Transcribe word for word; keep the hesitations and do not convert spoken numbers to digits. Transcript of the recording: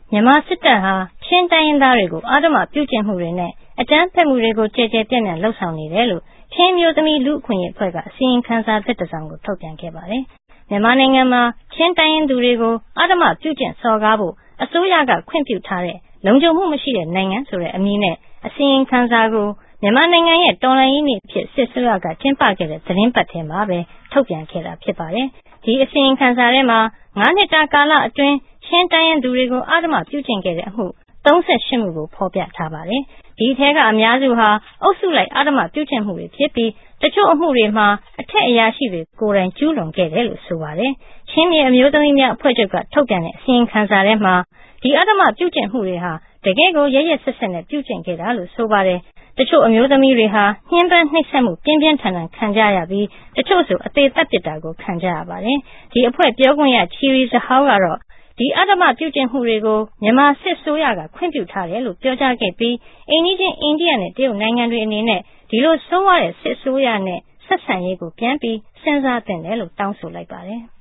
မြန်မာစစ်တပ်ဟာချင်းတိုင်းရင်းသားတွေကိုအဓမ္မပြုကျင့်မှုတွေနဲ့အကြမ်းဖက်မှုတွေကိုကြဲကြဲပြန့်ပြန့်လှုပ်ဆောင်နေတယ်လို့ချင်းမျိုးသမီးလူ့အခွင့်အရေးအဖွဲ့ကအစီရင်ခံစာသစ်တစ်စောင်ကိုထုတ်ပြန်ခဲ့ပါတယ်။မြန်မာနိုင်ငံမှာချင်းတိုင်းရင်းသူတွေကိုအဓမ္မပြုကျင့်စော်ကားဖို့အစိုးရကခွင့်ပြုထားတဲ့လုံခြုံမှုမရှိတဲ့နိုင်ငံဆိုတဲ့အမည်နဲ့အစီရင်ခံစာကိုမြန်မာနိုင်ငံရဲ့တော်လှန်ရေးနေ့အဖြစ်စစ်အစိုးရကကျင်းပခဲ့တဲ့သတင်းပတ်ထဲမှာပဲထုတ်ပြန်ခဲ့တာဖြစ်ပါတယ်။ဒီအစီရင်ခံစာထဲမှာငါးနှစ်တာကာလအတွင်းချင်းတိုင်းရင်းသူတွေကိုအဓမ္မပြုကျင့်ခဲ့တဲ့အမှုသုံးဆယ့်ရှစ်မှုကိုဖော်ပြထားပါတယ်။ဒီထဲကအများစုဟာအုပ်စုလိုက်အဓမ္မပြုကျင့်မှုတွေဖြစ်ပြီးတချို့အမှုတွေမှာအထက်အရာရှိတွေကိုယ်တိုင်ကျူးလွန်ခဲ့တယ်လို့ဆိုပါတယ်။ချင်းပြည်အမျိုးသမီးများအဖွဲ့ချုပ်ကထုတ်ပြန်တဲ့အစီရင်ခံစာထဲမှာဒီအဓမ္မပြုကျင့်မှုတွေဟာတကယ့်ကိုရရဆက်ဆက်နဲ့ပြုကျင့်ခဲ့တာလို့ဆိုပါတယ်။တချို့အမျိုးသမီးတွေဟာညှဉ်းပန်းနှိပ်စက်မှုပြင်းပြင်းထန်ထန်ခံကြရပြီးတချို့ဆိုအသေးသက်ပစ်တာကိုခံကြရပါတယ်။ဒီအဖွဲ့ပြောခွင့်ရချီရီဇဟောက်ကတော့ဒီအဓမ္မပြုကျင့်မှုတွေကိုမြန်မာစစ်ဆိုးရကခွင့်ပြုထားတယ်လို့ပြောကြားခဲ့ပြီးအိမ်နီးချင်းအိန္ဒိယနဲ့တရုတ်နိုင်ငံတွေအနေနဲ့ဒီလိုဆိုးရတဲ့စစ်ဆိုးရနဲ့ဆက်ဆံရေးကိုပြန်ပြီးစဉ်းစားသင့်တယ်လို့တောင်းဆိုလိုက်ပါတယ်။